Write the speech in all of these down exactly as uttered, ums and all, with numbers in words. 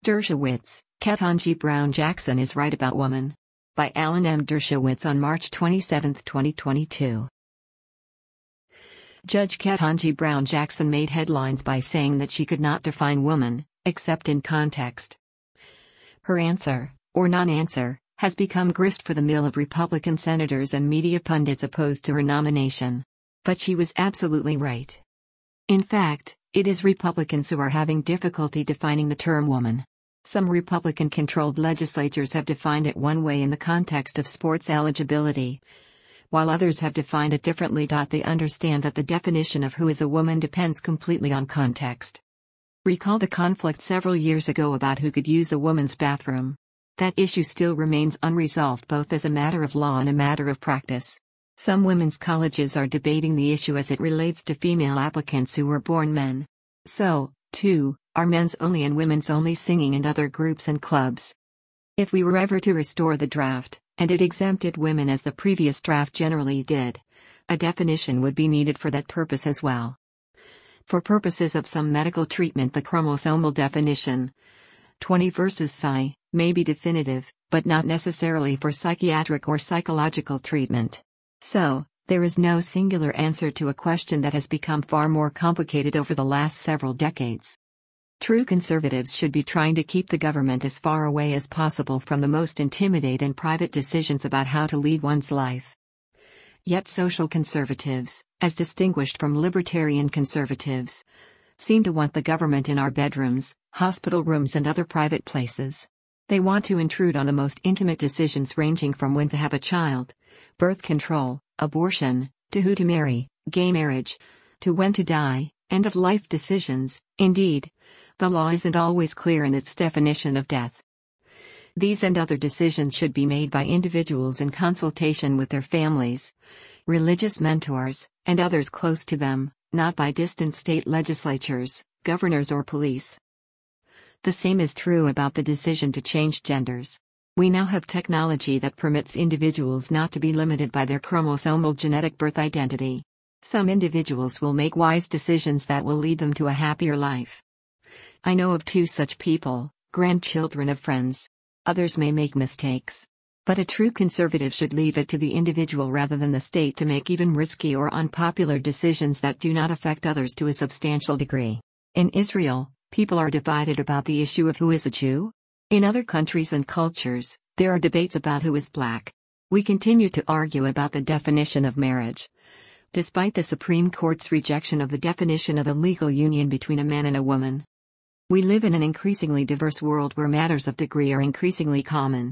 Dershowitz, Ketanji Brown Jackson is right about woman. By Alan M. Dershowitz on March twenty-seventh, twenty twenty-two. Judge Ketanji Brown Jackson made headlines by saying that she could not define woman, except in context. Her answer, or non-answer, has become grist for the mill of Republican senators and media pundits opposed to her nomination. But she was absolutely right. In fact, it is Republicans who are having difficulty defining the term woman. Some Republican-controlled legislatures have defined it one way in the context of sports eligibility, while others have defined it differently. They understand that the definition of who is a woman depends completely on context. Recall the conflict several years ago about who could use a woman's bathroom. That issue still remains unresolved both as a matter of law and a matter of practice. Some women's colleges are debating the issue as it relates to female applicants who were born men. So, too, are men's only and women's only singing and other groups and clubs. If we were ever to restore the draft, and it exempted women as the previous draft generally did, a definition would be needed for that purpose as well. For purposes of some medical treatment, the chromosomal definition, twenty versus psi, may be definitive, but not necessarily for psychiatric or psychological treatment. So, there is no singular answer to a question that has become far more complicated over the last several decades. True conservatives should be trying to keep the government as far away as possible from the most intimate and private decisions about how to lead one's life. Yet social conservatives, as distinguished from libertarian conservatives, seem to want the government in our bedrooms, hospital rooms and other private places. They want to intrude on the most intimate decisions ranging from when to have a child, birth control, abortion, to who to marry, gay marriage, to when to die, end-of-life decisions. Indeed, the law isn't always clear in its definition of death. These and other decisions should be made by individuals in consultation with their families, religious mentors, and others close to them, not by distant state legislatures, governors or police. The same is true about the decision to change genders. We now have technology that permits individuals not to be limited by their chromosomal genetic birth identity. Some individuals will make wise decisions that will lead them to a happier life. I know of two such people, grandchildren of friends. Others may make mistakes. But a true conservative should leave it to the individual rather than the state to make even risky or unpopular decisions that do not affect others to a substantial degree. In Israel, people are divided about the issue of who is a Jew. In other countries and cultures, there are debates about who is black. We continue to argue about the definition of marriage. Despite the Supreme Court's rejection of the definition of a legal union between a man and a woman. We live in an increasingly diverse world where matters of degree are increasingly common.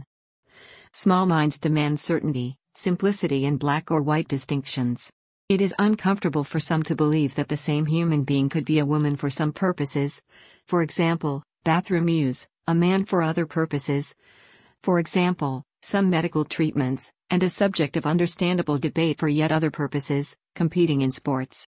Small minds demand certainty, simplicity and black or white distinctions. It is uncomfortable for some to believe that the same human being could be a woman for some purposes, for example, bathroom use, a man for other purposes, for example, some medical treatments, and a subject of understandable debate for yet other purposes, competing in sports.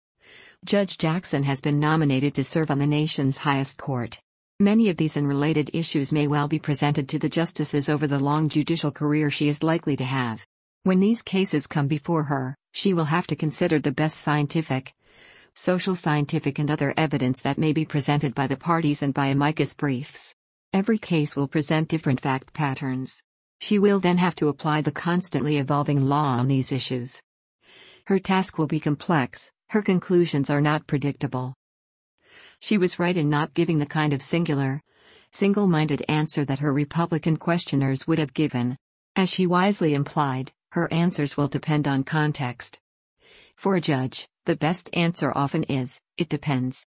Judge Jackson has been nominated to serve on the nation's highest court. Many of these and related issues may well be presented to the justices over the long judicial career she is likely to have. When these cases come before her, she will have to consider the best scientific, social scientific and other evidence that may be presented by the parties and by amicus briefs. Every case will present different fact patterns. She will then have to apply the constantly evolving law on these issues. Her task will be complex, her conclusions are not predictable. She was right in not giving the kind of singular, single-minded answer that her Republican questioners would have given. As she wisely implied, her answers will depend on context. For a judge, the best answer often is, it depends.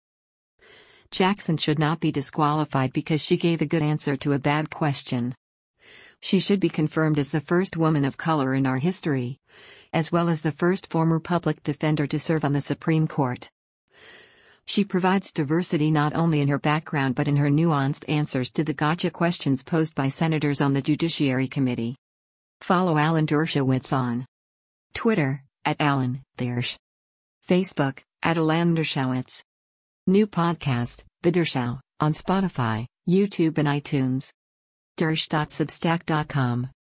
Jackson should not be disqualified because she gave a good answer to a bad question. She should be confirmed as the first woman of color in our history, as well as the first former public defender to serve on the Supreme Court. She provides diversity not only in her background but in her nuanced answers to the gotcha questions posed by senators on the Judiciary Committee. Follow Alan Dershowitz on Twitter, at Alan Dersh. Facebook, at Alan Dershowitz. New podcast, The Dershow, on Spotify, YouTube and iTunes. dersh dot substack dot com